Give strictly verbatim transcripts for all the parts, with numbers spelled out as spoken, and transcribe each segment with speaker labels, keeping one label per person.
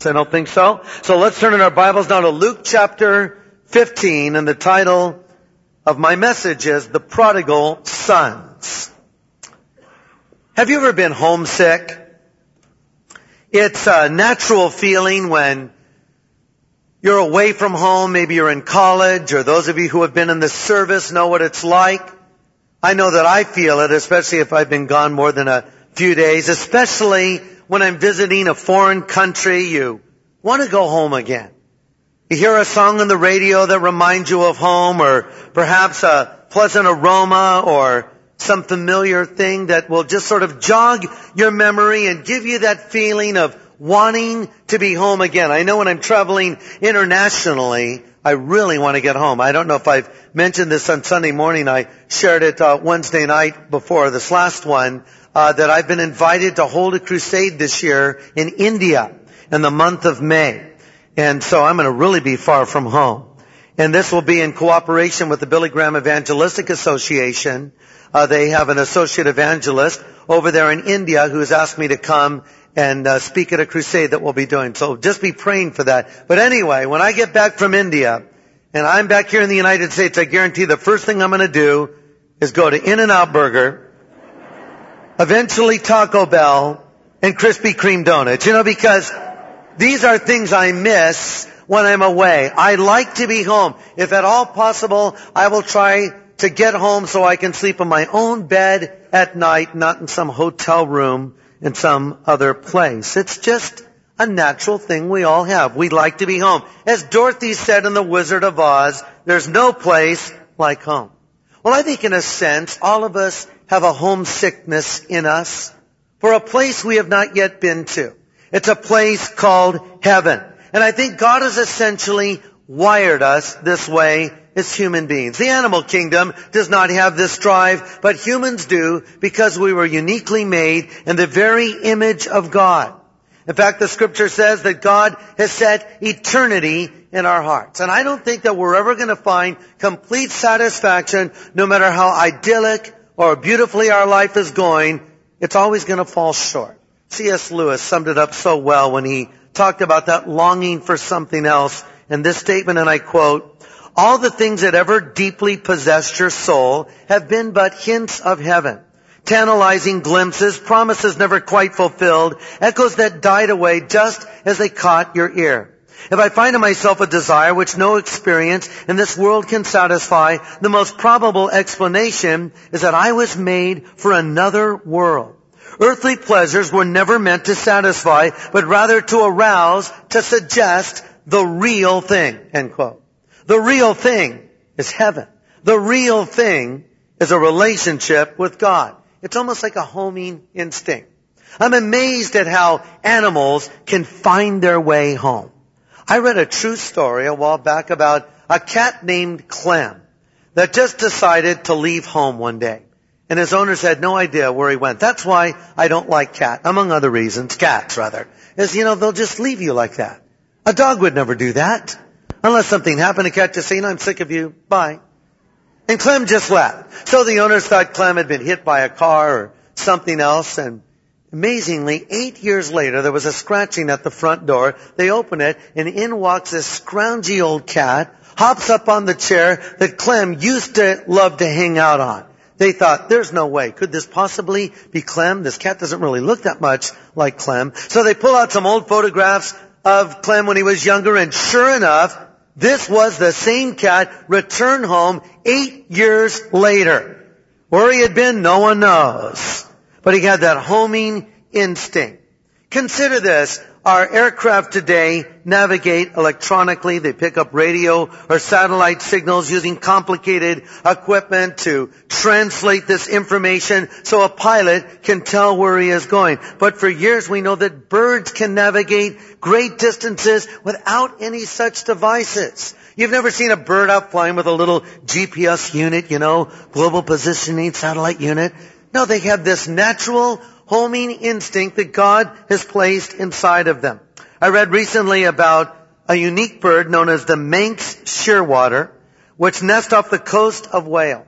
Speaker 1: I don't think so. So let's turn in our Bibles now to Luke chapter fifteen, and the title of my message is The Prodigal Sons. Have you ever been homesick? It's a natural feeling when you're away from home. Maybe you're in college, or those of you who have been in the service know what it's like. I know that I feel it, especially if I've been gone more than a few days, especially when I'm visiting a foreign country. You want to go home again. You hear a song on the radio that reminds you of home, or perhaps a pleasant aroma or some familiar thing that will just sort of jog your memory and give you that feeling of wanting to be home again. I know when I'm traveling internationally, I really want to get home. I don't know if I've mentioned this on Sunday morning. I shared it uh, Wednesday night before this last one, uh, that I've been invited to hold a crusade this year in India in the month of May. And so I'm going to really be far from home. And this will be in cooperation with the Billy Graham Evangelistic Association. Uh, they have an associate evangelist over there in India who has asked me to come and uh, speak at a crusade that we'll be doing. So just be praying for that. But anyway, when I get back from India and I'm back here in the United States, I guarantee the first thing I'm going to do is go to In-N-Out Burger, eventually Taco Bell, and Krispy Kreme donuts. You know, because these are things I miss when I'm away. I like to be home. If at all possible, I will try to get home so I can sleep in my own bed at night, not in some hotel room in some other place. It's just a natural thing we all have. We like to be home. As Dorothy said in The Wizard of Oz, there's no place like home. Well, I think in a sense, all of us have a homesickness in us for a place we have not yet been to. It's a place called heaven. And I think God has essentially wired us this way as human beings. The animal kingdom does not have this drive, but humans do, because we were uniquely made in the very image of God. In fact, the scripture says that God has set eternity in our hearts. And I don't think that we're ever going to find complete satisfaction, no matter how idyllic or beautifully our life is going. It's always going to fall short. C S Lewis summed it up so well when he talked about that longing for something else in this statement, and I quote, "All the things that ever deeply possessed your soul have been but hints of heaven. Tantalizing glimpses, promises never quite fulfilled, echoes that died away just as they caught your ear. If I find in myself a desire which no experience in this world can satisfy, the most probable explanation is that I was made for another world. Earthly pleasures were never meant to satisfy, but rather to arouse, to suggest the real thing." End quote. The real thing is heaven. The real thing is a relationship with God. It's almost like a homing instinct. I'm amazed at how animals can find their way home. I read a true story a while back about a cat named Clem that just decided to leave home one day. And his owners had no idea where he went. That's why I don't like cat, among other reasons, cats rather, is, you know, they'll just leave you like that. A dog would never do that. Unless something happened, a cat just saying, "I'm sick of you, bye." And Clem just left. So the owners thought Clem had been hit by a car or something else, and amazingly, eight years later, there was a scratching at the front door. They open it, and in walks this scroungy old cat, hops up on the chair that Clem used to love to hang out on. They thought, there's no way. Could this possibly be Clem? This cat doesn't really look that much like Clem. So they pull out some old photographs of Clem when he was younger, and sure enough, this was the same cat returned home eight years later. Where he had been, no one knows. But he had that homing instinct. Consider this. Our aircraft today navigate electronically. They pick up radio or satellite signals using complicated equipment to translate this information so a pilot can tell where he is going. But for years we know that birds can navigate great distances without any such devices. You've never seen a bird out flying with a little G P S unit, you know, global positioning satellite unit. No, they have this natural homing instinct that God has placed inside of them. I read recently about a unique bird known as the Manx shearwater, which nests off the coast of Wales.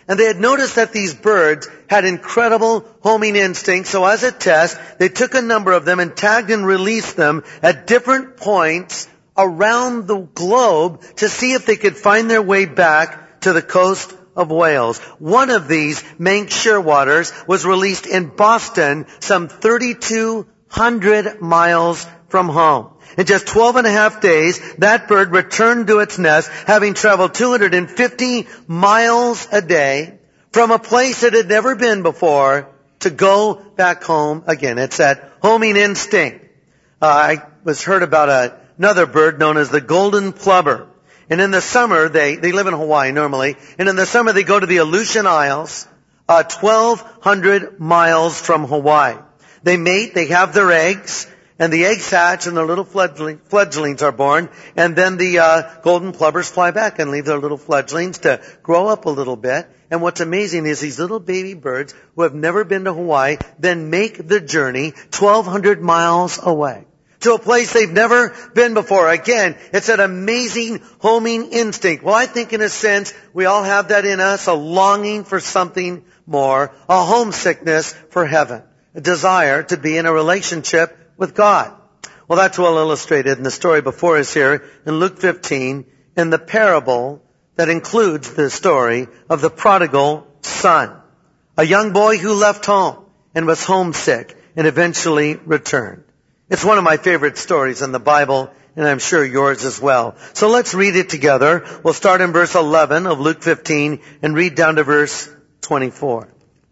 Speaker 1: And they had noticed that these birds had incredible homing instincts. So as a test, they took a number of them and tagged and released them at different points around the globe to see if they could find their way back to the coast of Wales. One of these, Manx shearwaters, was released in Boston, some thirty-two hundred miles from home. In just twelve and a half days, that bird returned to its nest, having traveled two hundred fifty miles a day from a place it had never been before to go back home again. It's that homing instinct. Uh, I was heard about a, another bird known as the golden plover. And in the summer, they, they live in Hawaii normally, and in the summer they go to the Aleutian Isles, uh, twelve hundred miles from Hawaii. They mate, they have their eggs, and the eggs hatch and the little fledgling, fledglings are born, and then the uh, golden plovers fly back and leave their little fledglings to grow up a little bit. And what's amazing is these little baby birds who have never been to Hawaii then make the journey twelve hundred miles away to a place they've never been before. Again, it's an amazing homing instinct. Well, I think in a sense we all have that in us, a longing for something more, a homesickness for heaven, a desire to be in a relationship with God. Well, that's well illustrated in the story before us here in Luke fifteen, in the parable that includes the story of the prodigal son, a young boy who left home and was homesick and eventually returned. It's one of my favorite stories in the Bible, and I'm sure yours as well. So let's read it together. We'll start in verse eleven of Luke fifteen and read down to verse twenty-four.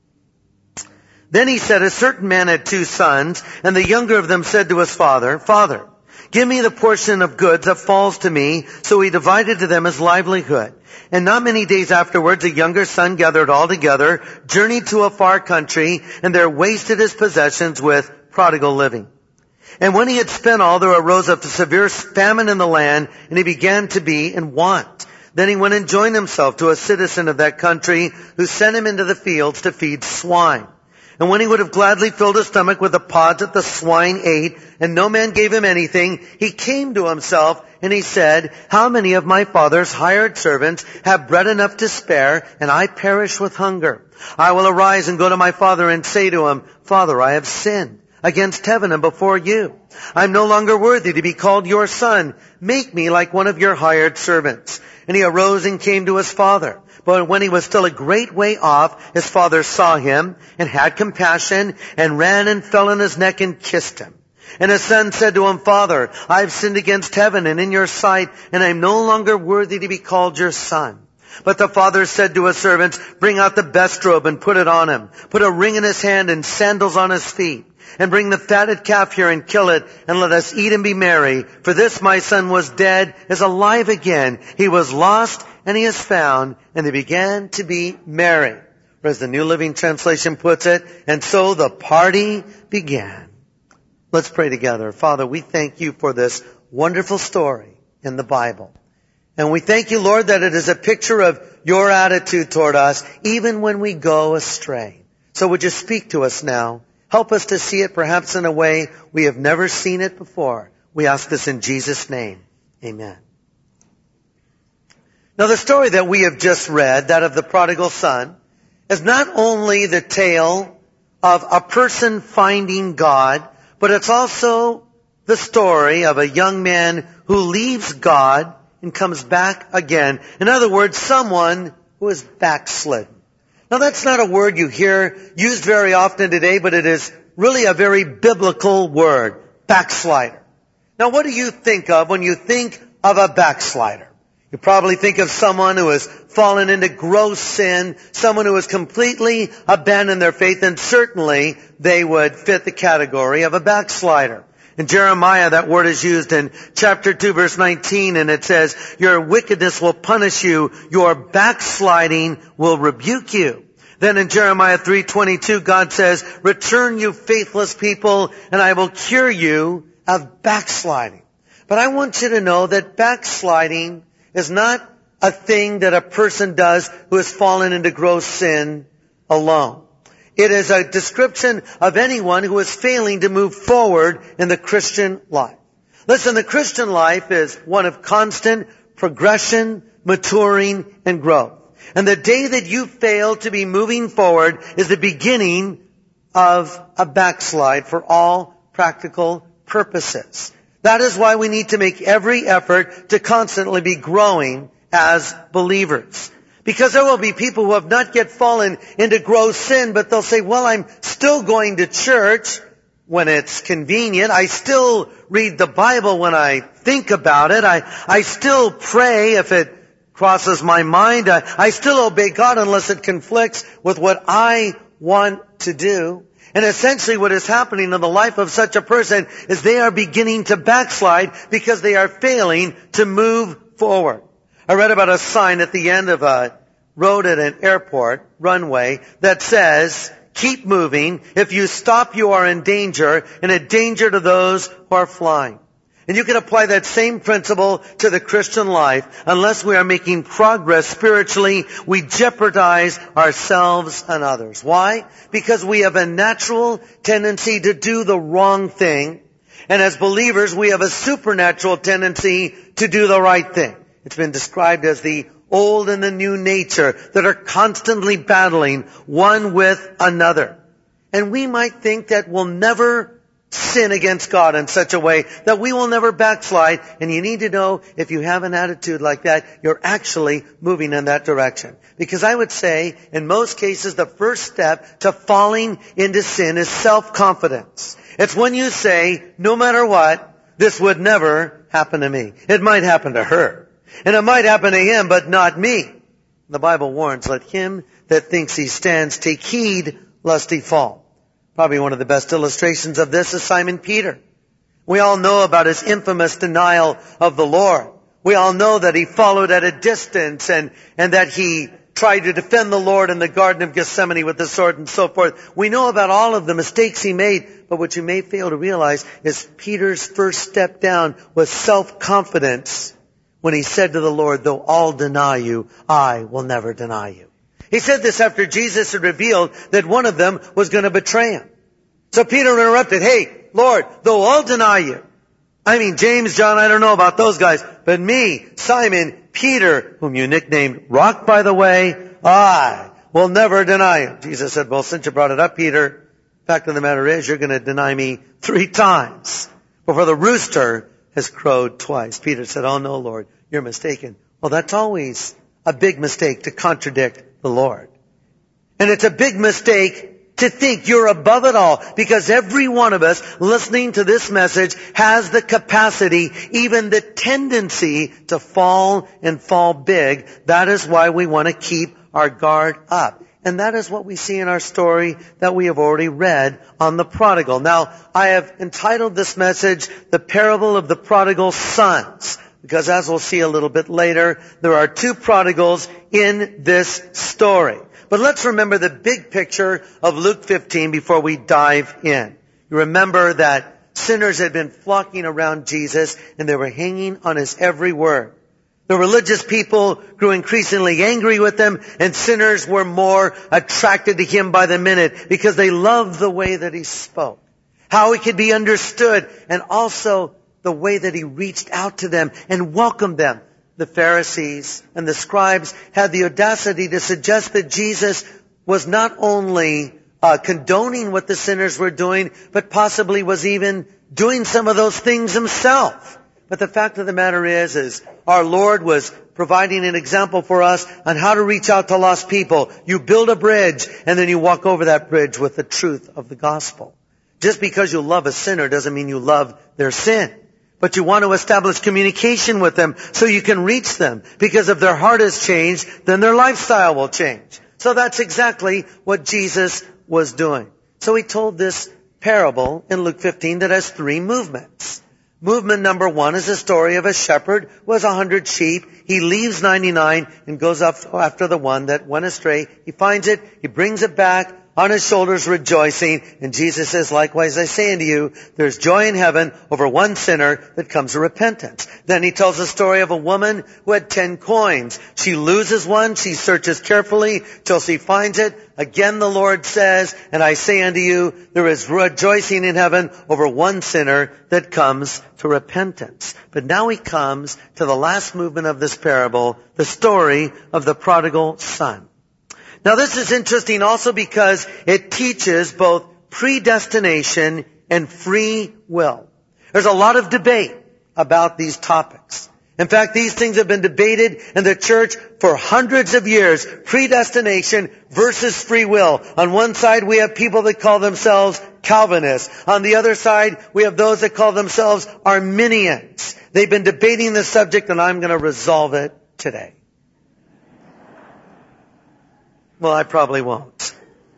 Speaker 1: Then he said, a certain man had two sons, and the younger of them said to his father, Father, give me the portion of goods that falls to me. So he divided to them his livelihood. And not many days afterwards, the younger son gathered all together, journeyed to a far country, and there wasted his possessions with prodigal living. And when he had spent all, there arose a severe famine in the land, and he began to be in want. Then he went and joined himself to a citizen of that country, who sent him into the fields to feed swine. And when he would have gladly filled his stomach with the pods that the swine ate, and no man gave him anything, he came to himself, and he said, how many of my father's hired servants have bread enough to spare, and I perish with hunger? I will arise and go to my father and say to him, Father, I have sinned against heaven and before you. I am no longer worthy to be called your son. Make me like one of your hired servants. And he arose and came to his father. But when he was still a great way off, his father saw him and had compassion and ran and fell on his neck and kissed him. And his son said to him, Father, I have sinned against heaven and in your sight, and I am no longer worthy to be called your son. But the father said to his servants, bring out the best robe and put it on him. Put a ring in his hand and sandals on his feet. And bring the fatted calf here and kill it, and let us eat and be merry. For this my son was dead, is alive again. He was lost, and he is found. And they began to be merry. Or as the New Living Translation puts it, and so the party began. Let's pray together. Father, we thank you for this wonderful story in the Bible. And we thank you, Lord, that it is a picture of your attitude toward us, even when we go astray. So would you speak to us now? Help us to see it perhaps in a way we have never seen it before. We ask this in Jesus' name. Amen. Now the story that we have just read, that of the prodigal son, is not only the tale of a person finding God, but it's also the story of a young man who leaves God and comes back again. In other words, someone who is backslidden. Now that's not a word you hear used very often today, but it is really a very biblical word, backslider. Now what do you think of when you think of a backslider? You probably think of someone who has fallen into gross sin, someone who has completely abandoned their faith, and certainly they would fit the category of a backslider. In Jeremiah, that word is used in chapter two, verse nineteen, and it says, your wickedness will punish you, your backsliding will rebuke you. Then in Jeremiah three twenty-two, God says, return you faithless people, and I will cure you of backsliding. But I want you to know that backsliding is not a thing that a person does who has fallen into gross sin alone. It is a description of anyone who is failing to move forward in the Christian life. Listen, the Christian life is one of constant progression, maturing, and growth. And the day that you fail to be moving forward is the beginning of a backslide for all practical purposes. That is why we need to make every effort to constantly be growing as believers. Because there will be people who have not yet fallen into gross sin, but they'll say, well, I'm still going to church when it's convenient. I still read the Bible when I think about it. I, I still pray if it crosses my mind. I, I still obey God unless it conflicts with what I want to do. And essentially what is happening in the life of such a person is they are beginning to backslide because they are failing to move forward. I read about a sign at the end of a road at an airport runway that says, keep moving. If you stop, you are in danger, and a danger to those who are flying. And you can apply that same principle to the Christian life. Unless we are making progress spiritually, we jeopardize ourselves and others. Why? Because we have a natural tendency to do the wrong thing. And as believers, we have a supernatural tendency to do the right thing. It's been described as the old and the new nature that are constantly battling one with another. And we might think that we'll never sin against God in such a way that we will never backslide. And you need to know, if you have an attitude like that, you're actually moving in that direction. Because I would say, in most cases, the first step to falling into sin is self-confidence. It's when you say, no matter what, this would never happen to me. It might happen to her. And it might happen to him, but not me. The Bible warns, let him that thinks he stands take heed lest he fall. Probably one of the best illustrations of this is Simon Peter. We all know about his infamous denial of the Lord. We all know that he followed at a distance and, and that he tried to defend the Lord in the Garden of Gethsemane with the sword and so forth. We know about all of the mistakes he made, but what you may fail to realize is Peter's first step down was self-confidence when he said to the Lord, though all deny you, I will never deny you. He said this after Jesus had revealed that one of them was going to betray him. So Peter interrupted, hey, Lord, though all deny you. I mean, James, John, I don't know about those guys, but me, Simon, Peter, whom you nicknamed Rock, by the way, I will never deny you. Jesus said, well, since you brought it up, Peter, fact of the matter is you're going to deny me three times before the rooster has crowed twice. Peter said, oh no, Lord, you're mistaken. Well, that's always a big mistake to contradict the Lord. And it's a big mistake to think you're above it all, because every one of us listening to this message has the capacity, even the tendency to fall and fall big. That is why we want to keep our guard up. And that is what we see in our story that we have already read on the prodigal. Now, I have entitled this message, The Parable of the Prodigal Sons. Because as we'll see a little bit later, there are two prodigals in this story. But let's remember the big picture of Luke fifteen before we dive in. You remember that sinners had been flocking around Jesus and they were hanging on his every word. The religious people grew increasingly angry with him, and sinners were more attracted to him by the minute because they loved the way that he spoke, how he could be understood, and also the way that he reached out to them and welcomed them. The Pharisees and the scribes had the audacity to suggest that Jesus was not only uh, condoning what the sinners were doing, but possibly was even doing some of those things himself. But the fact of the matter is, is our Lord was providing an example for us on how to reach out to lost people. You build a bridge, and then you walk over that bridge with the truth of the gospel. Just because you love a sinner doesn't mean you love their sin. But you want to establish communication with them so you can reach them. Because if their heart has changed, then their lifestyle will change. So that's exactly what Jesus was doing. So he told this parable in Luke fifteen that has three movements. Movement number one is a story of a shepherd who has a hundred sheep. He leaves ninety-nine and goes up after the one that went astray. He finds it, he brings it back. on his shoulders rejoicing. And Jesus says, likewise I say unto you, there's joy in heaven over one sinner that comes to repentance. Then he tells the story of a woman who had ten coins. She loses one. She searches carefully till she finds it. Again the Lord says, and I say unto you, there is rejoicing in heaven over one sinner that comes to repentance. But now he comes to the last movement of this parable, the story of the prodigal son. Now this is interesting also because it teaches both predestination and free will. There's a lot of debate about these topics. In fact, these things have been debated in the church for hundreds of years. Predestination versus free will. On one side, we have people that call themselves Calvinists. On the other side, we have those that call themselves Arminians. They've been debating the subject, and I'm going to resolve it today. Well, I probably won't.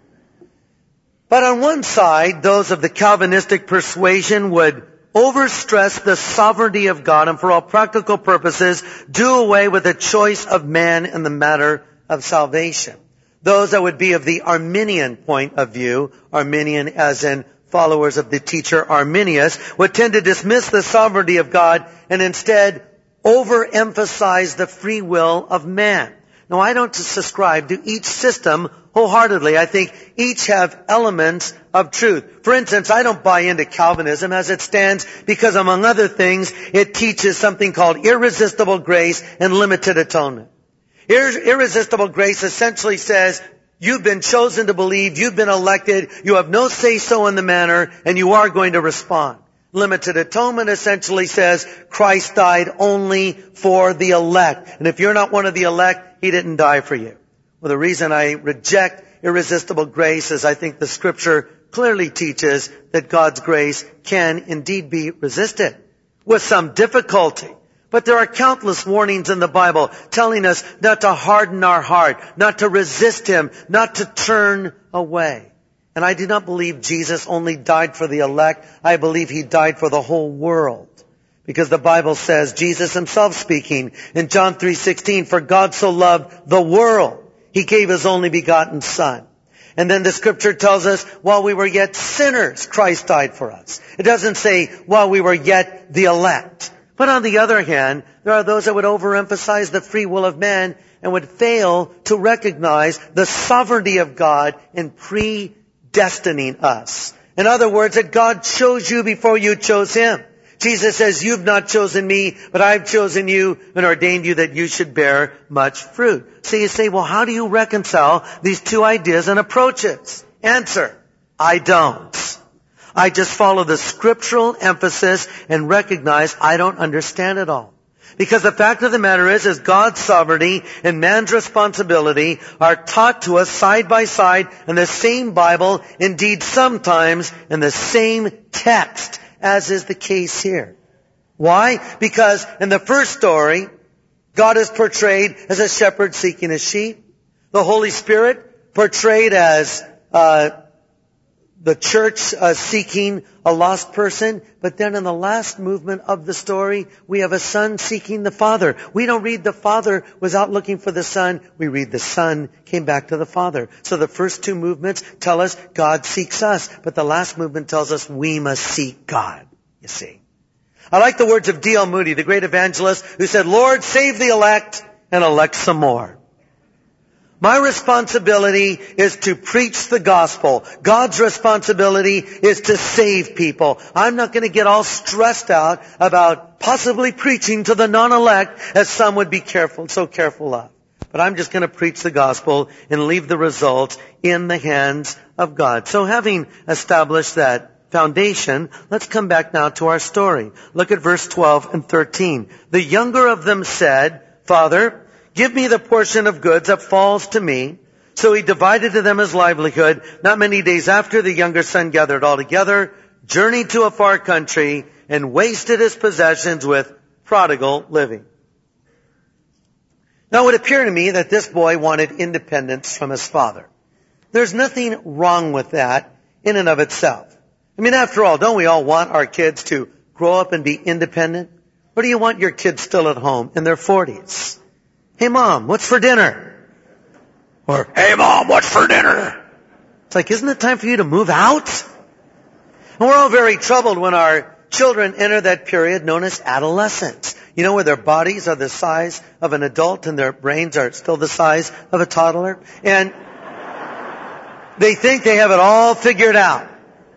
Speaker 1: But on one side, those of the Calvinistic persuasion would overstress the sovereignty of God and for all practical purposes do away with the choice of man in the matter of salvation. Those that would be of the Arminian point of view, Arminian as in followers of the teacher Arminius, would tend to dismiss the sovereignty of God and instead overemphasize the free will of man. Now, I don't subscribe to each system wholeheartedly. I think each have elements of truth. For instance, I don't buy into Calvinism as it stands because, among other things, it teaches something called irresistible grace and limited atonement. Ir- irresistible grace essentially says, you've been chosen to believe, you've been elected, you have no say-so in the matter, and you are going to respond. Limited atonement essentially says Christ died only for the elect. And if you're not one of the elect, He didn't die for you. Well, the reason I reject irresistible grace is I think the Scripture clearly teaches that God's grace can indeed be resisted with some difficulty. But there are countless warnings in the Bible telling us not to harden our heart, not to resist Him, not to turn away. And I do not believe Jesus only died for the elect. I believe He died for the whole world. Because the Bible says, Jesus Himself speaking in John three sixteen, for God so loved the world, He gave His only begotten Son. And then the Scripture tells us, while we were yet sinners, Christ died for us. It doesn't say, while we were yet the elect. But on the other hand, there are those that would overemphasize the free will of man and would fail to recognize the sovereignty of God in predestining us. In other words, that God chose you before you chose Him. Jesus says, you've not chosen me, but I've chosen you and ordained you that you should bear much fruit. So you say, well, how do you reconcile these two ideas and approaches? Answer, I don't. I just follow the scriptural emphasis and recognize I don't understand it all. Because the fact of the matter is, is God's sovereignty and man's responsibility are taught to us side by side in the same Bible, indeed sometimes in the same text, as is the case here. Why? Because in the first story, God is portrayed as a shepherd seeking a sheep. The Holy Spirit portrayed as uh the church uh, seeking a lost person. But then in the last movement of the story, we have a son seeking the father. We don't read the father was out looking for the son. We read the son came back to the father. So the first two movements tell us God seeks us. But the last movement tells us we must seek God, you see. I like the words of D L Moody, the great evangelist, who said, Lord, save the elect and elect some more. My responsibility is to preach the gospel. God's responsibility is to save people. I'm not going to get all stressed out about possibly preaching to the non-elect, as some would be careful, so careful of. But I'm just going to preach the gospel and leave the results in the hands of God. So having established that foundation, let's come back now to our story. Look at verse twelve and thirteen. The younger of them said, Father, give me the portion of goods that falls to me. So he divided to them his livelihood. Not many days after, the younger son gathered all together, journeyed to a far country, and wasted his possessions with prodigal living. Now it would appear to me that this boy wanted independence from his father. There's nothing wrong with that in and of itself. I mean, after all, don't we all want our kids to grow up and be independent? Or do you want your kids still at home in their forties? Hey, Mom, what's for dinner? Or, hey, Mom, what's for dinner? It's like, isn't it time for you to move out? And we're all very troubled when our children enter that period known as adolescence. You know, where their bodies are the size of an adult and their brains are still the size of a toddler. And they think they have it all figured out.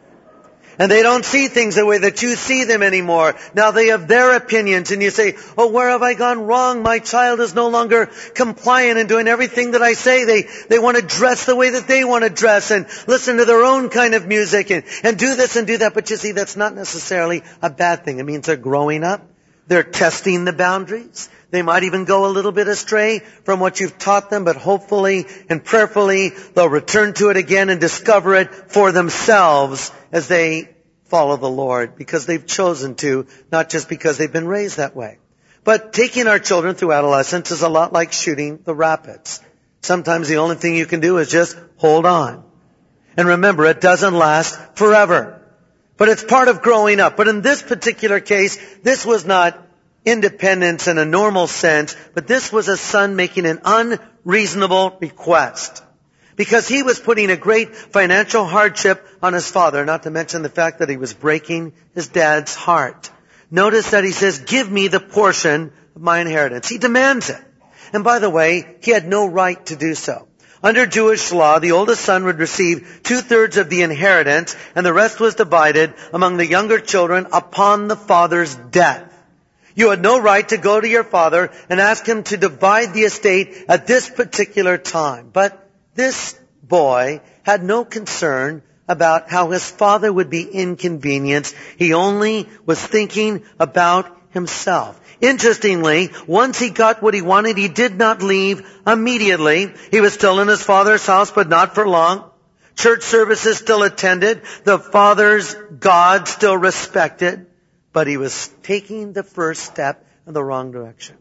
Speaker 1: And they don't see things the way that you see them anymore. Now they have their opinions and you say, oh, where have I gone wrong? My child is no longer compliant and doing everything that I say. They, they want to dress the way that they want to dress and listen to their own kind of music and, and do this and do that. But you see, that's not necessarily a bad thing. It means they're growing up. They're testing the boundaries. They might even go a little bit astray from what you've taught them, but hopefully and prayerfully they'll return to it again and discover it for themselves as they follow the Lord, because they've chosen to, not just because they've been raised that way. But taking our children through adolescence is a lot like shooting the rapids. Sometimes the only thing you can do is just hold on. And remember, it doesn't last forever. But it's part of growing up. But in this particular case, this was not independence in a normal sense, but this was a son making an unreasonable request. Because he was putting a great financial hardship on his father, not to mention the fact that he was breaking his dad's heart. Notice that he says, give me the portion of my inheritance. He demands it. And by the way, he had no right to do so. Under Jewish law, the oldest son would receive two-thirds of the inheritance, and the rest was divided among the younger children upon the father's death. You had no right to go to your father and ask him to divide the estate at this particular time. But this boy had no concern about how his father would be inconvenienced. He only was thinking about himself. Interestingly, once he got what he wanted, he did not leave immediately. He was still in his father's house, but not for long. Church services still attended. The father's God still respected. But he was taking the first step in the wrong direction.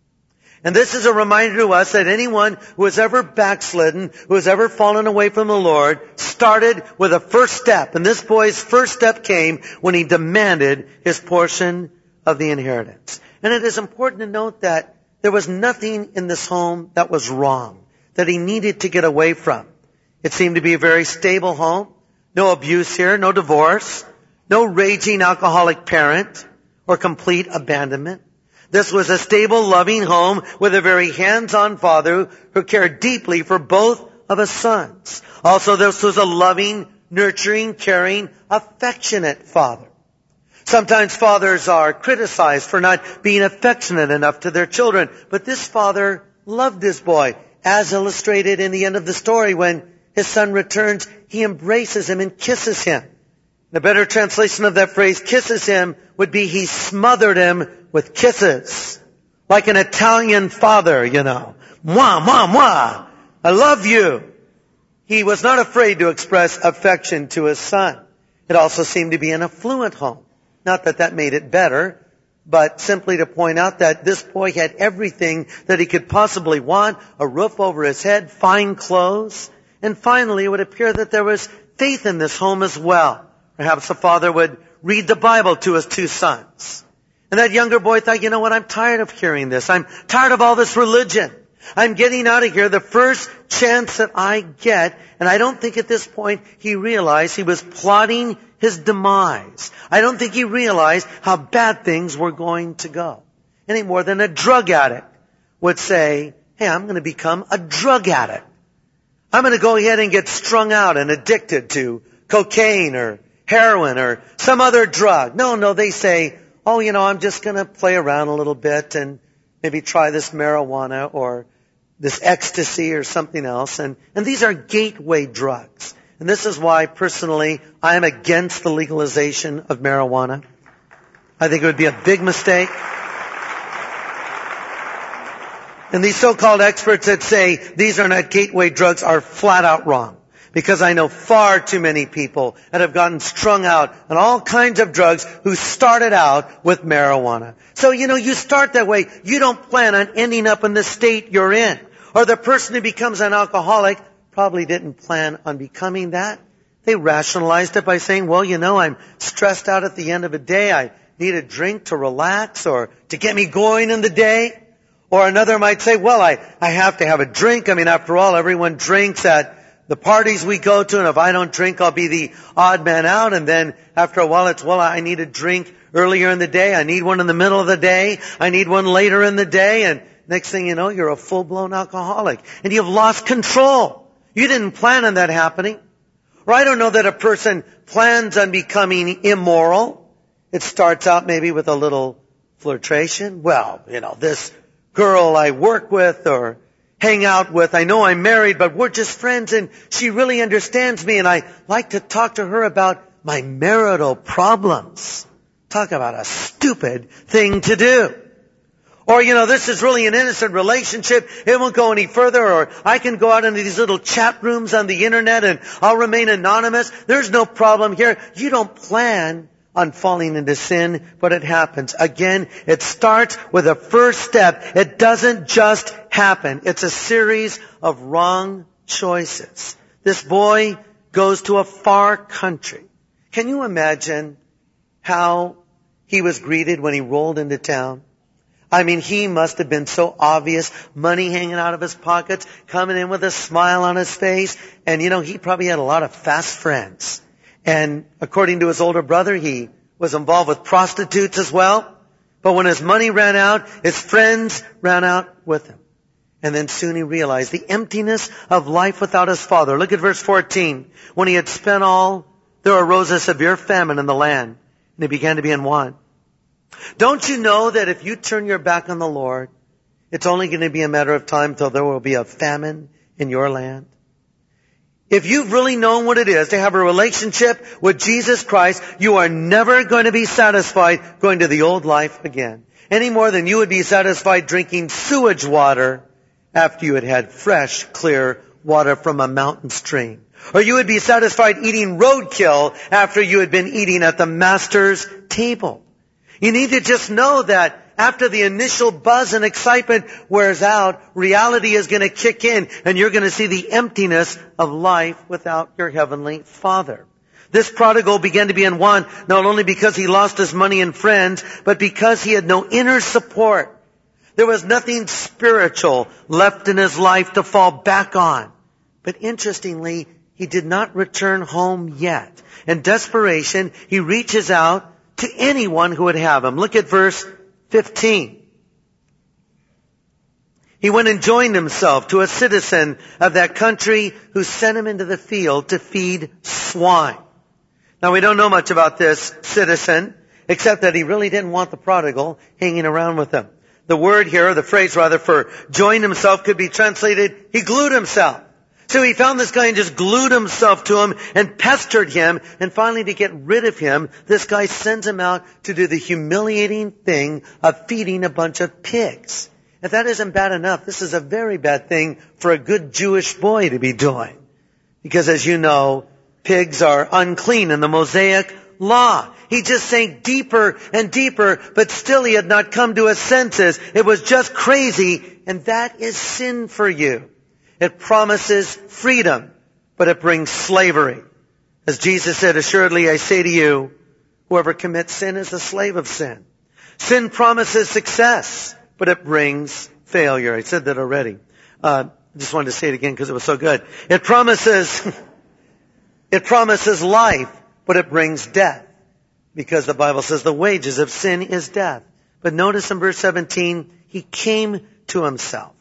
Speaker 1: And this is a reminder to us that anyone who has ever backslidden, who has ever fallen away from the Lord, started with a first step. And this boy's first step came when he demanded his portion of the inheritance. And it is important to note that there was nothing in this home that was wrong, that he needed to get away from. It seemed to be a very stable home. No abuse here, no divorce, no raging alcoholic parent or complete abandonment. This was a stable, loving home with a very hands-on father who cared deeply for both of his sons. Also, this was a loving, nurturing, caring, affectionate father. Sometimes fathers are criticized for not being affectionate enough to their children, but this father loved his boy, as illustrated in the end of the story when his son returns, he embraces him and kisses him. The better translation of that phrase, kisses him, would be he smothered him with kisses. Like an Italian father, you know. Mwah, mwah, mwah. I love you. He was not afraid to express affection to his son. It also seemed to be an affluent home. Not that that made it better, but simply to point out that this boy had everything that he could possibly want. A roof over his head, fine clothes. And finally, it would appear that there was faith in this home as well. Perhaps the father would read the Bible to his two sons. And that younger boy thought, you know what, I'm tired of hearing this. I'm tired of all this religion. I'm getting out of here the first chance that I get. And I don't think at this point he realized he was plotting his demise. I don't think he realized how bad things were going to go. Any more than a drug addict would say, hey, I'm going to become a drug addict. I'm going to go ahead and get strung out and addicted to cocaine or heroin or some other drug. No, no, they say, oh, you know, I'm just going to play around a little bit and maybe try this marijuana or this ecstasy or something else. And, and these are gateway drugs. And this is why, personally, I am against the legalization of marijuana. I think it would be a big mistake. And these so-called experts that say these are not gateway drugs are flat out wrong. Because I know far too many people that have gotten strung out on all kinds of drugs who started out with marijuana. So, you know, you start that way. You don't plan on ending up in the state you're in. Or the person who becomes an alcoholic probably didn't plan on becoming that. They rationalized it by saying, well, you know, I'm stressed out at the end of a day. I need a drink to relax or to get me going in the day. Or another might say, well, I, I have to have a drink. I mean, after all, everyone drinks at the parties we go to, and if I don't drink, I'll be the odd man out. And then after a while, it's, well, I need a drink earlier in the day. I need one in the middle of the day. I need one later in the day. And next thing you know, you're a full-blown alcoholic. And you've lost control. You didn't plan on that happening. Or I don't know that a person plans on becoming immoral. It starts out maybe with a little flirtation. Well, you know, this girl I work with or hang out with, I know I'm married, but we're just friends and she really understands me and I like to talk to her about my marital problems. Talk about a stupid thing to do. Or, you know, this is really an innocent relationship. It won't go any further. Or I can go out into these little chat rooms on the internet and I'll remain anonymous. There's no problem here. You don't plan on falling into sin, but it happens. Again, it starts with a first step. It doesn't just happen. It's a series of wrong choices. This boy goes to a far country. Can you imagine how he was greeted when he rolled into town? I mean, he must have been so obvious, money hanging out of his pockets, coming in with a smile on his face. And, you know, he probably had a lot of fast friends. And according to his older brother, he was involved with prostitutes as well. But when his money ran out, his friends ran out with him. And then soon he realized the emptiness of life without his father. Look at verse fourteen. When he had spent all, there arose a severe famine in the land, and he began to be in want. Don't you know that if you turn your back on the Lord, it's only going to be a matter of time till there will be a famine in your land? If you've really known what it is to have a relationship with Jesus Christ, you are never going to be satisfied going to the old life again. Any more than you would be satisfied drinking sewage water after you had had fresh, clear water from a mountain stream. Or you would be satisfied eating roadkill after you had been eating at the Master's table. You need to just know that after the initial buzz and excitement wears out, reality is going to kick in and you're going to see the emptiness of life without your heavenly Father. This prodigal began to be in want not only because he lost his money and friends, but because he had no inner support. There was nothing spiritual left in his life to fall back on. But interestingly, he did not return home yet. In desperation, he reaches out to anyone who would have him. Look at verse fifteen. He went and joined himself to a citizen of that country who sent him into the field to feed swine. Now we don't know much about this citizen, except that he really didn't want the prodigal hanging around with him. The word here, or the phrase rather, for joined himself could be translated, he glued himself. So he found this guy and just glued himself to him and pestered him. And finally, to get rid of him, this guy sends him out to do the humiliating thing of feeding a bunch of pigs. If that isn't bad enough, this is a very bad thing for a good Jewish boy to be doing. Because as you know, pigs are unclean in the Mosaic law. He just sank deeper and deeper, but still he had not come to his senses. It was just crazy, and that is sin for you. It promises freedom, but it brings slavery. As Jesus said, assuredly I say to you, whoever commits sin is a slave of sin. Sin promises success, but it brings failure. I said that already. Uh, I just wanted to say it again because it was so good. It promises, it promises life, but it brings death. Because the Bible says the wages of sin is death. But notice in verse seventeen, he came to himself.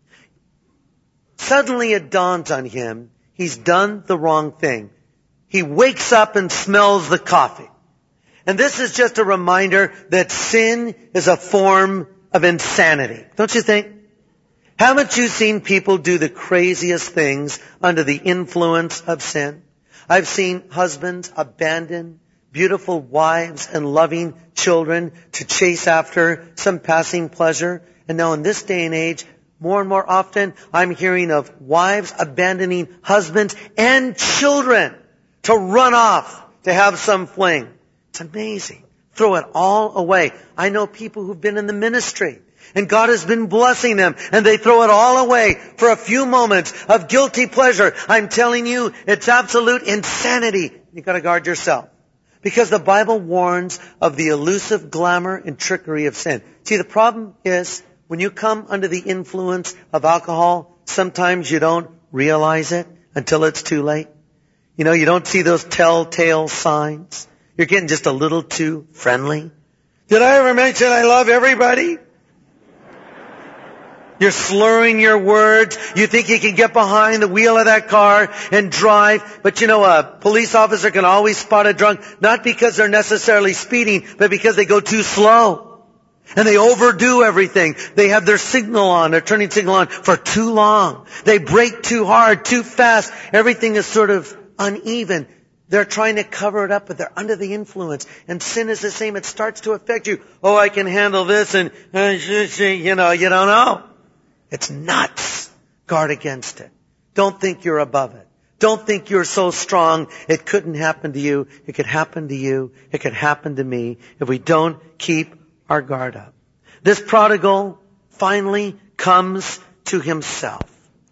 Speaker 1: Suddenly it dawns on him, he's done the wrong thing. He wakes up and smells the coffee. And this is just a reminder that sin is a form of insanity. Don't you think? Haven't you seen people do the craziest things under the influence of sin? I've seen husbands abandon beautiful wives and loving children to chase after some passing pleasure. And now in this day and age, more and more often, I'm hearing of wives abandoning husbands and children to run off to have some fling. It's amazing. Throw it all away. I know people who've been in the ministry, and God has been blessing them, and they throw it all away for a few moments of guilty pleasure. I'm telling you, it's absolute insanity. You've got to guard yourself. Because the Bible warns of the elusive glamour and trickery of sin. See, the problem is, when you come under the influence of alcohol, sometimes you don't realize it, until it's too late. You know, you don't see those telltale signs. You're getting just a little too friendly. Did I ever mention I love everybody? You're slurring your words. You think you can get behind the wheel of that car and drive. But you know, a police officer can always spot a drunk, not because they're necessarily speeding, but because they go too slow. And they overdo everything. They have their signal on, their turning signal on for too long. They brake too hard, too fast. Everything is sort of uneven. They're trying to cover it up, but they're under the influence. And sin is the same. It starts to affect you. Oh, I can handle this, and, uh, you know, you don't know. It's nuts. Guard against it. Don't think you're above it. Don't think you're so strong it couldn't happen to you. It could happen to you. It could happen to me if we don't keep our guard up. This prodigal finally comes to himself.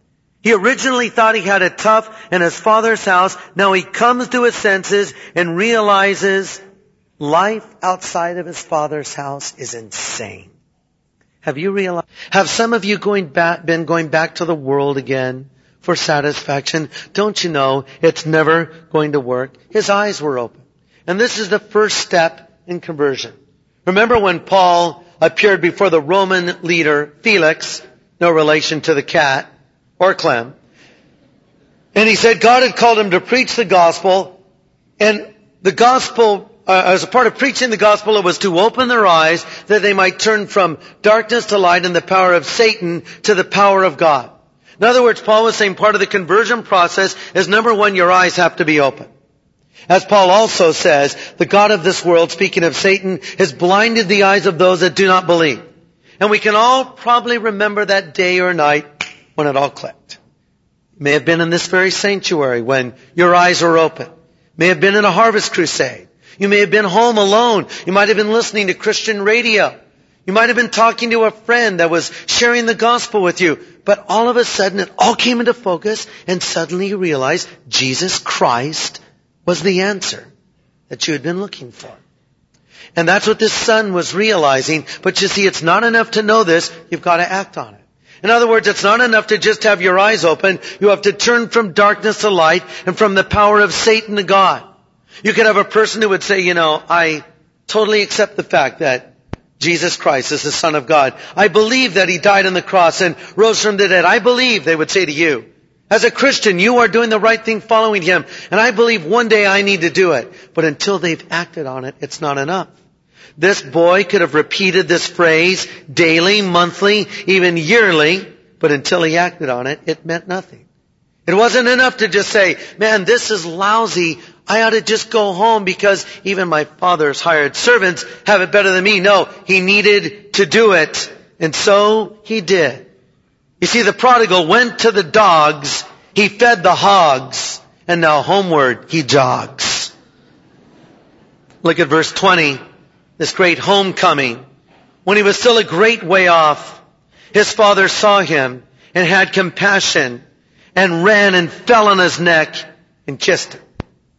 Speaker 1: He originally thought he had it tough in his father's house. Now he comes to his senses and realizes life outside of his father's house is insane. Have you realized? Have some of you going back, been going back to the world again for satisfaction? Don't you know it's never going to work? His eyes were open. And this is the first step in conversion. Remember when Paul appeared before the Roman leader, Felix, no relation to the cat or Clem, and he said God had called him to preach the gospel, and the gospel, uh, as a part of preaching the gospel, it was to open their eyes that they might turn from darkness to light and the power of Satan to the power of God. In other words, Paul was saying part of the conversion process is, number one, your eyes have to be open. As Paul also says, the God of this world, speaking of Satan, has blinded the eyes of those that do not believe. And we can all probably remember that day or night when it all clicked. It may have been in this very sanctuary when your eyes were open. It may have been in a harvest crusade. You may have been home alone. You might have been listening to Christian radio. You might have been talking to a friend that was sharing the gospel with you. But all of a sudden it all came into focus, and suddenly you realized Jesus Christ was the answer that you had been looking for. And that's what this son was realizing. But you see, it's not enough to know this. You've got to act on it. In other words, it's not enough to just have your eyes open. You have to turn from darkness to light and from the power of Satan to God. You could have a person who would say, you know, I totally accept the fact that Jesus Christ is the Son of God. I believe that He died on the cross and rose from the dead. I believe, they would say to you, as a Christian, you are doing the right thing following Him. And I believe one day I need to do it. But until they've acted on it, it's not enough. This boy could have repeated this phrase daily, monthly, even yearly. But until he acted on it, it meant nothing. It wasn't enough to just say, man, this is lousy. I ought to just go home because even my father's hired servants have it better than me. No, he needed to do it. And so he did. You see, the prodigal went to the dogs, he fed the hogs, and now homeward he jogs. Look at verse twenty, this great homecoming. When he was still a great way off, his father saw him and had compassion and ran and fell on his neck and kissed him.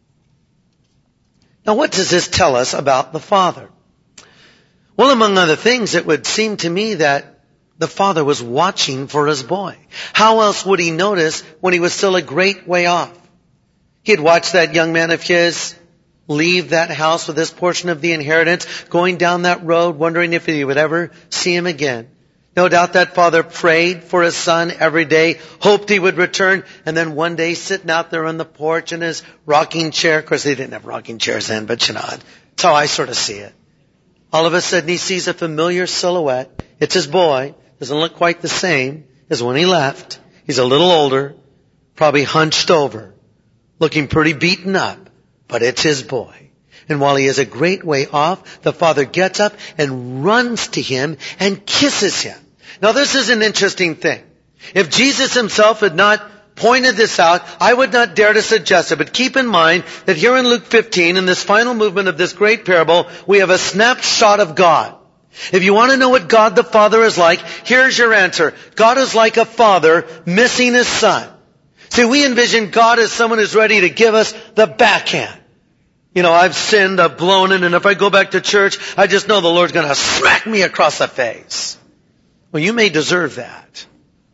Speaker 1: Now what does this tell us about the father? Well, among other things, it would seem to me that the father was watching for his boy. How else would he notice when he was still a great way off? He'd watched that young man of his leave that house with this portion of the inheritance, going down that road, wondering if he would ever see him again. No doubt that father prayed for his son every day, hoped he would return, and then one day sitting out there on the porch in his rocking chair. Of course, they didn't have rocking chairs then, but you know, that's how I sort of see it. All of a sudden he sees a familiar silhouette. It's his boy. Doesn't look quite the same as when he left. He's a little older, probably hunched over, looking pretty beaten up, but it's his boy. And while he is a great way off, the father gets up and runs to him and kisses him. Now this is an interesting thing. If Jesus himself had not pointed this out, I would not dare to suggest it. But keep in mind that here in Luke fifteen, in this final movement of this great parable, we have a snapshot of God. If you want to know what God the Father is like, here's your answer. God is like a father missing his son. See, we envision God as someone who's ready to give us the backhand. You know, I've sinned, I've blown it, and if I go back to church, I just know the Lord's going to smack me across the face. Well, you may deserve that.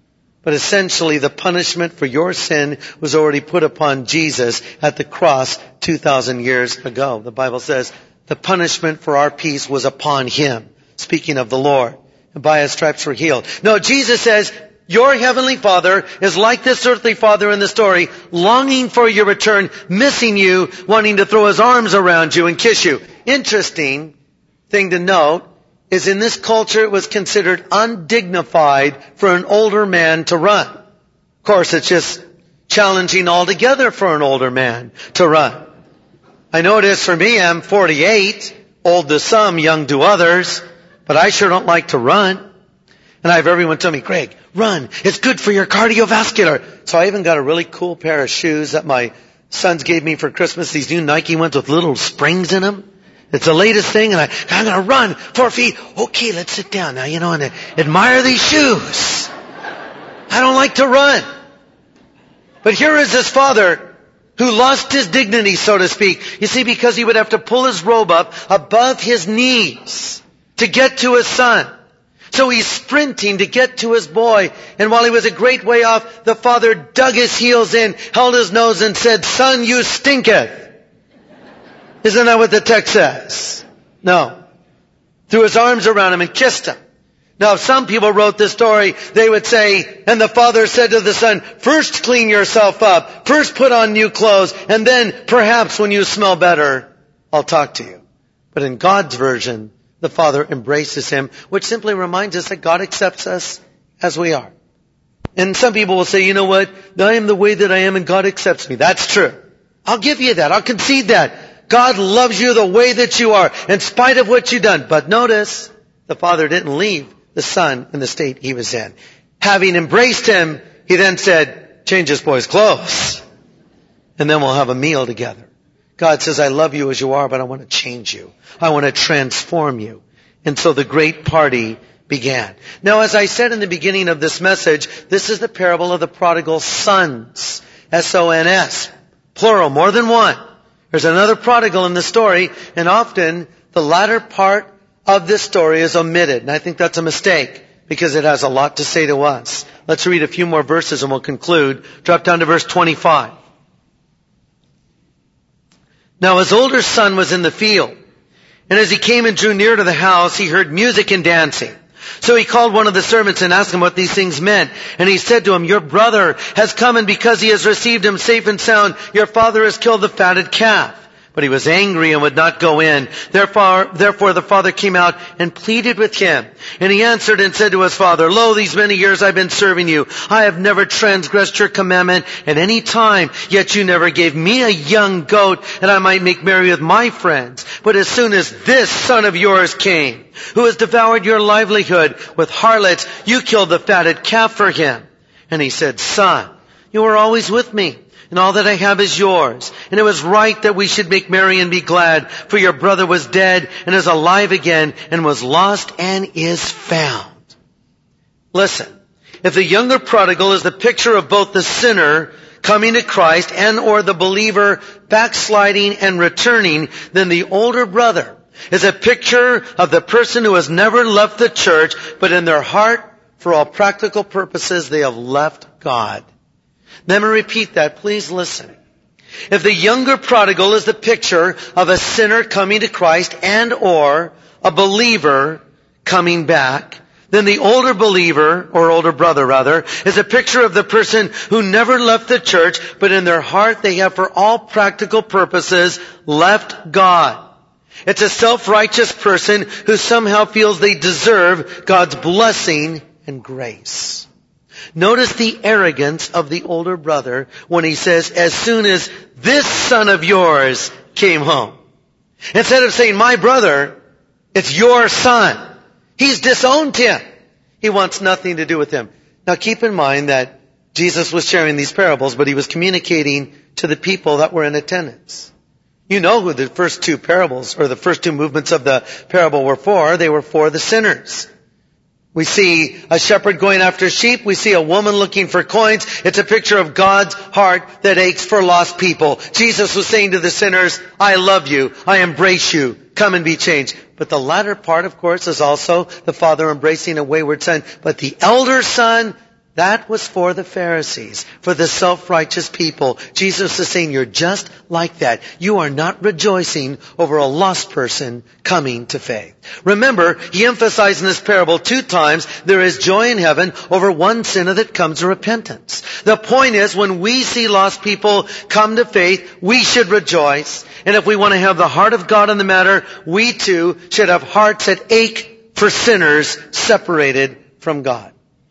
Speaker 1: But essentially, the punishment for your sin was already put upon Jesus at the cross two thousand years ago. The Bible says the punishment for our peace was upon Him. Speaking of the Lord. And by His stripes we're healed. No, Jesus says, your heavenly Father is like this earthly father in the story, longing for your return, missing you, wanting to throw His arms around you and kiss you. Interesting thing to note is in this culture it was considered undignified for an older man to run. Of course, it's just challenging altogether for an older man to run. I know it is for me. I'm forty-eight, old to some, young to others, but I sure don't like to run. And I have everyone tell me, Greg, run. It's good for your cardiovascular. So I even got a really cool pair of shoes that my sons gave me for Christmas, these new Nike ones with little springs in them. It's the latest thing, and I, I'm going to run four feet. Okay, let's sit down now, you know, and admire these shoes. I don't like to run. But here is this father who lost his dignity, so to speak. You see, because he would have to pull his robe up above his knees to get to his son. So he's sprinting to get to his boy. And while he was a great way off, the father dug his heels in, held his nose, and said, son, you stinketh. Isn't that what the text says? No. Threw his arms around him and kissed him. Now, if some people wrote this story, they would say, and the father said to the son, first clean yourself up, first put on new clothes, and then perhaps when you smell better, I'll talk to you. But in God's version, the father embraces him, which simply reminds us that God accepts us as we are. And some people will say, you know what? I am the way that I am and God accepts me. That's true. I'll give you that. I'll concede that. God loves you the way that you are, in spite of what you've done. But notice, the father didn't leave the son in the state he was in. Having embraced him, he then said, change this boy's clothes, and then we'll have a meal together. God says, I love you as you are, but I want to change you. I want to transform you. And so the great party began. Now, as I said in the beginning of this message, this is the parable of the prodigal sons. S O N S. Plural, more than one. There's another prodigal in the story, and often the latter part of this story is omitted. And I think that's a mistake, because it has a lot to say to us. Let's read a few more verses and we'll conclude. Drop down to verse twenty-five. Now his older son was in the field, and as he came and drew near to the house, he heard music and dancing. So he called one of the servants and asked him what these things meant. And he said to him, your brother has come, and because he has received him safe and sound, your father has killed the fatted calf. But he was angry and would not go in. Therefore, therefore the father came out and pleaded with him. And he answered and said to his father, lo, these many years I've been serving you. I have never transgressed your commandment at any time. Yet you never gave me a young goat that I might make merry with my friends. But as soon as this son of yours came, who has devoured your livelihood with harlots, you killed the fatted calf for him. And he said, son, you are always with me, and all that I have is yours. And it was right that we should make merry and be glad, for your brother was dead and is alive again, and was lost and is found. Listen, if the younger prodigal is the picture of both the sinner coming to Christ and or the believer backsliding and returning, then the older brother is a picture of the person who has never left the church, but in their heart, for all practical purposes, they have left God. Let me repeat that. Please listen. If the younger prodigal is the picture of a sinner coming to Christ and or a believer coming back, then the older believer, or older brother rather, is a picture of the person who never left the church, but in their heart they have for all practical purposes left God. It's a self-righteous person who somehow feels they deserve God's blessing and grace. Notice the arrogance of the older brother when he says, as soon as this son of yours came home. Instead of saying, my brother, it's your son. He's disowned him. He wants nothing to do with him. Now keep in mind that Jesus was sharing these parables, but he was communicating to the people that were in attendance. You know who the first two parables, or the first two movements of the parable were for. They were for the sinners. We see a shepherd going after sheep. We see a woman looking for coins. It's a picture of God's heart that aches for lost people. Jesus was saying to the sinners, I love you. I embrace you. Come and be changed. But the latter part, of course, is also the father embracing a wayward son. But the elder son, That was for the Pharisees, for the self-righteous people. Jesus is saying, you're just like that. You are not rejoicing over a lost person coming to faith. Remember, he emphasized in this parable two times, there is joy in heaven over one sinner that comes to repentance. The point is, when we see lost people come to faith, we should rejoice. And if we want to have the heart of God in the matter, we too should have hearts that ache for sinners separated from God.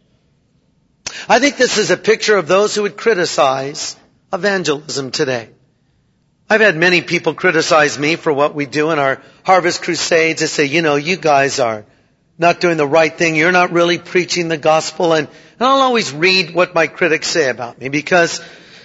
Speaker 1: I think this is a picture of those who would criticize evangelism today. I've had many people criticize me for what we do in our harvest crusades. They say, you know, you guys are not doing the right thing. You're not really preaching the gospel. And, and I'll always read what my critics say about me because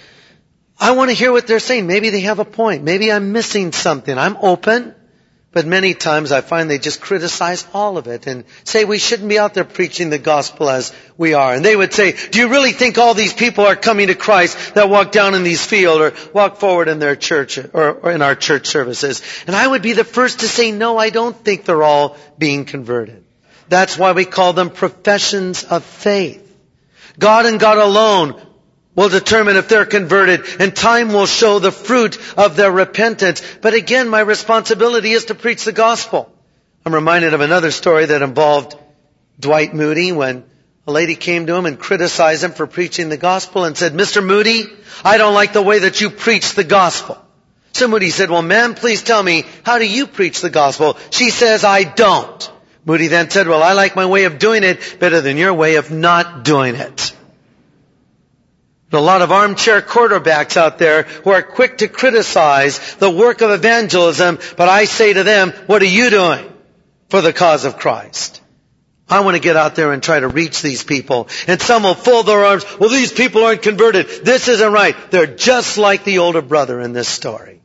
Speaker 1: I want to hear what they're saying. Maybe they have a point. Maybe I'm missing something. I'm open. But many times I find they just criticize all of it and say we shouldn't be out there preaching the gospel as we are. And they would say, do you really think all these people are coming to Christ that walk down in these fields or walk forward in their church or, or in our church services? And I would be the first to say, no, I don't think they're all being converted. That's why we call them professions of faith. God and God alone will determine if they're converted, and time will show the fruit of their repentance. But again, my responsibility is to preach the gospel. I'm reminded of another story that involved Dwight Moody when a lady came to him and criticized him for preaching the gospel and said, Mister Moody, I don't like the way that you preach the gospel. So Moody said, well, ma'am, please tell me, how do you preach the gospel? She says, I don't. Moody then said, well, I like my way of doing it better than your way of not doing it. There's a lot of armchair quarterbacks out there who are quick to criticize the work of evangelism, but I say to them, what are you doing for the cause of Christ? I want to get out there and try to reach these people. And some will fold their arms, well, these people aren't converted. This isn't right. They're just like the older brother in this story.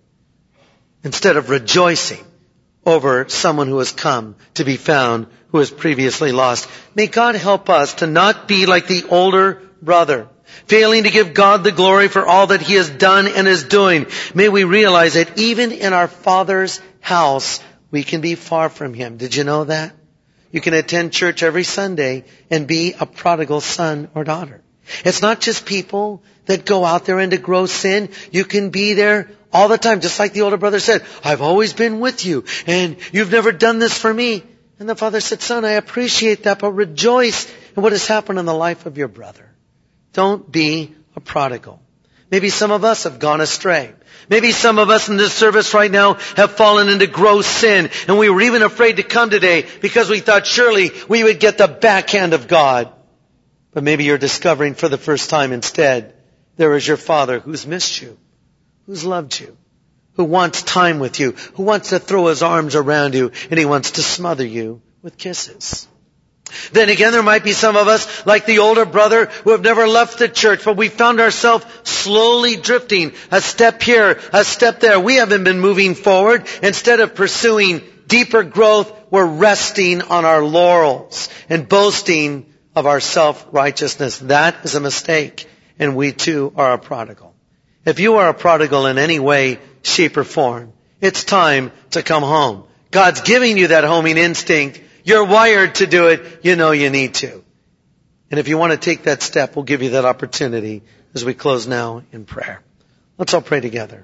Speaker 1: Instead of rejoicing over someone who has come to be found who was previously lost. May God help us to not be like the older brother, failing to give God the glory for all that He has done and is doing. May we realize that even in our Father's house, we can be far from Him. Did you know that? You can attend church every Sunday and be a prodigal son or daughter. It's not just people that go out there into gross sin. You can be there all the time, just like the older brother said, I've always been with you, and you've never done this for me. And the father said, son, I appreciate that, but rejoice in what has happened in the life of your brother. Don't be a prodigal. Maybe some of us have gone astray. Maybe some of us in this service right now have fallen into gross sin, and we were even afraid to come today because we thought surely we would get the backhand of God. But maybe you're discovering for the first time instead, there is your Father who's missed you, who's loved you, who wants time with you, who wants to throw His arms around you, and He wants to smother you with kisses. Then again, there might be some of us, like the older brother, who have never left the church, but we found ourselves slowly drifting, a step here, a step there. We haven't been moving forward. Instead of pursuing deeper growth, we're resting on our laurels and boasting of our self-righteousness. That is a mistake, and we too are a prodigal. If you are a prodigal in any way, shape, or form, it's time to come home. God's giving you that homing instinct. You're wired to do it. You know you need to. And if you want to take that step, we'll give you that opportunity as we close now in prayer. Let's all pray together.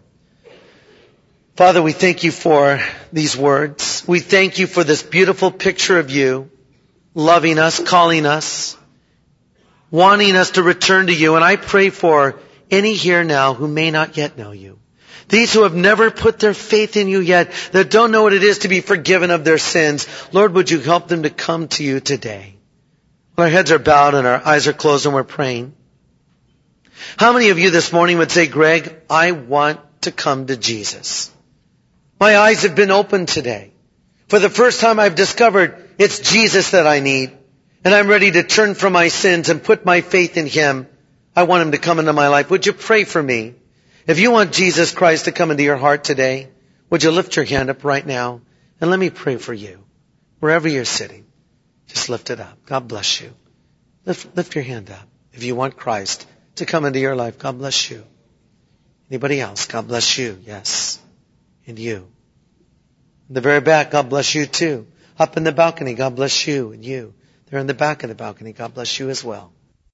Speaker 1: Father, we thank you for these words. We thank you for this beautiful picture of you, loving us, calling us, wanting us to return to you. And I pray for any here now who may not yet know you. These who have never put their faith in you yet, that don't know what it is to be forgiven of their sins. Lord, would you help them to come to you today? Our heads are bowed and our eyes are closed and we're praying. How many of you this morning would say, Greg, I want to come to Jesus? My eyes have been opened today. For the first time I've discovered it's Jesus that I need. And I'm ready to turn from my sins and put my faith in Him. I want Him to come into my life. Would you pray for me? If you want Jesus Christ to come into your heart today, would you lift your hand up right now? And let me pray for you. Wherever you're sitting, just lift it up. God bless you. Lift, lift your hand up. If you want Christ to come into your life, God bless you. Anybody else? God bless you. Yes. And you. In the very back, God bless you too. Up in the balcony, God bless you and you. They're in the back of the balcony. God bless you as well.